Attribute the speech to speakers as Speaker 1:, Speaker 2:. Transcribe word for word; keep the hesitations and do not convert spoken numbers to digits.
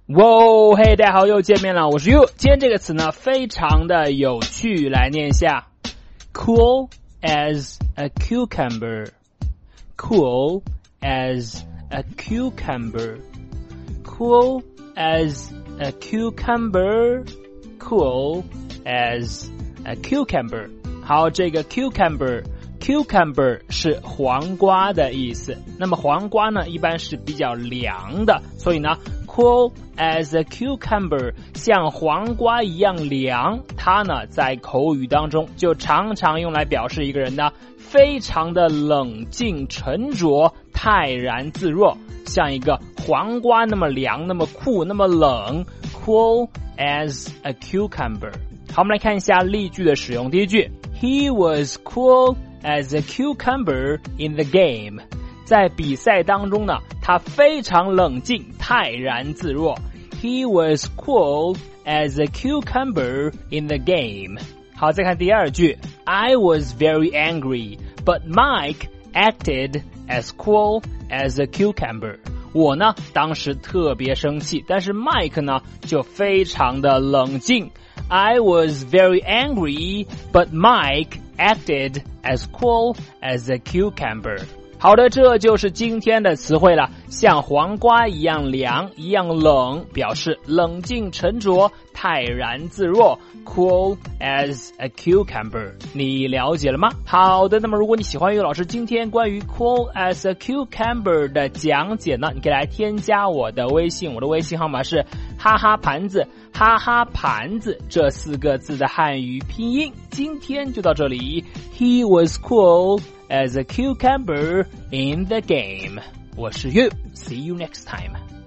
Speaker 1: 哇，嘿，大家好，又见面了，我是 You。今天这个词呢，非常的有趣，来念一下 ：cool as a cucumber, cool as a cucumber, cool as a cucumber, cool as a cucumber。好，这个 cucumber。Cucumber 是黄瓜的意思，那么黄瓜呢一般是比较凉的，所以呢 cool as a cucumber 像黄瓜一样凉，它呢在口语当中就常常用来表示一个人呢非常的冷静沉着泰然自若，像一个黄瓜那么凉那么酷那么冷 cool as a cucumber。 好，我们来看一下例句的使用。第一句 He was cool as a cucumber in the game， 在比赛当中呢，他非常冷静，泰然自若。He was cool as a cucumber in the game。 好，再看第二句 I was very angry, but Mike acted as cool as a cucumber。 我呢，当时特别生气，但是 Mike 呢，就非常的冷静。I was very angry, but Mike acted as cool as a cucumber。 好的，这就是今天的词汇了，像黄瓜一样凉一样冷，表示冷静沉着泰然自若 cool as a cucumber。 你了解了吗？好的，那么如果你喜欢于老师今天关于 cool as a cucumber 的讲解呢，你可以来添加我的微信，我的微信号码是哈哈盘子，哈哈盘子这四个字的汉语拼音。今天就到这里。 He was cool as a cucumber in the game。 我是 You， see you next time。